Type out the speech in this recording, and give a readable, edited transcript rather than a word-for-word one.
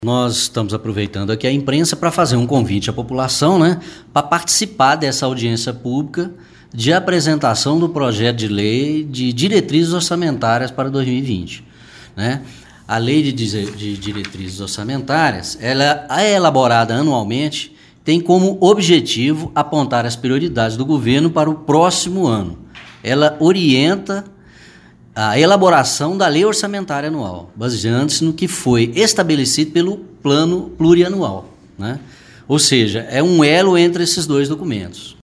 Nós estamos aproveitando aqui a imprensa para fazer um convite à população, né, para participar dessa audiência pública de apresentação do projeto de lei de diretrizes orçamentárias para 2020. Né? A lei de diretrizes orçamentárias, ela é elaborada anualmente, tem como objetivo apontar as prioridades do governo para o próximo ano. Ela orienta a elaboração da lei orçamentária anual, baseando-se no que foi estabelecido pelo plano plurianual, né? Ou seja, é um elo entre esses dois documentos.